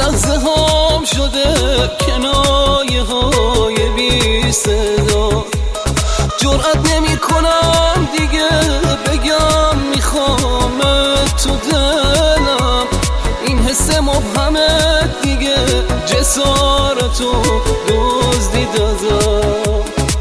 لحظه هم شده کنایه های بی صدا. جرأت نمی کنم دیگه بگم میخوام تو دلم، این حس مبهمه دیگه جسارتو دزدی دادم.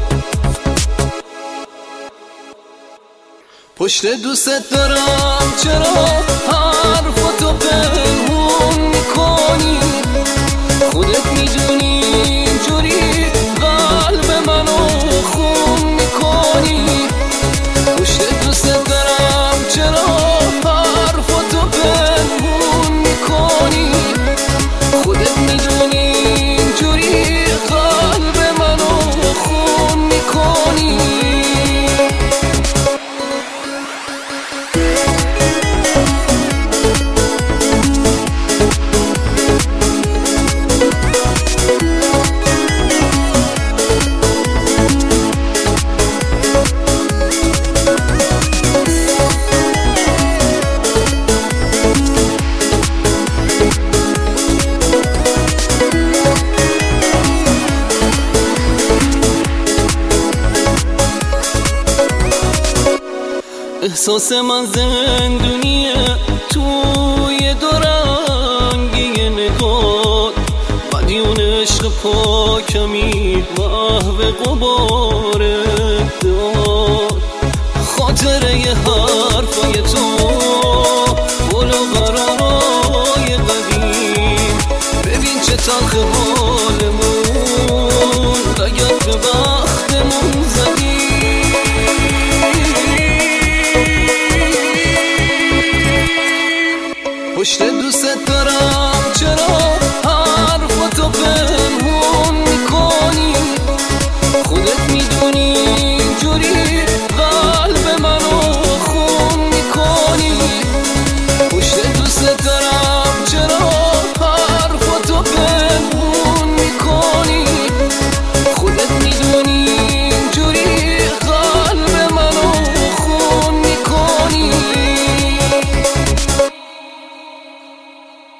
پشت دوست دارم چرا حرفاتو پنهون میکنی؟ خودت میدونی اینجوری قلب منو خون میکنی. پشت دوست دارم چرا حرفاتو پنهون میکنی؟ خودت میدونی اینجوری قلب منو خون میکنی. احساس من زندونیه توی دورنگی نگات، مدیون عشق پاکمی محو غبار داد. خاطره ی حرفای تو بلو قرارای قدیم، ببین چه تلخ حالمون.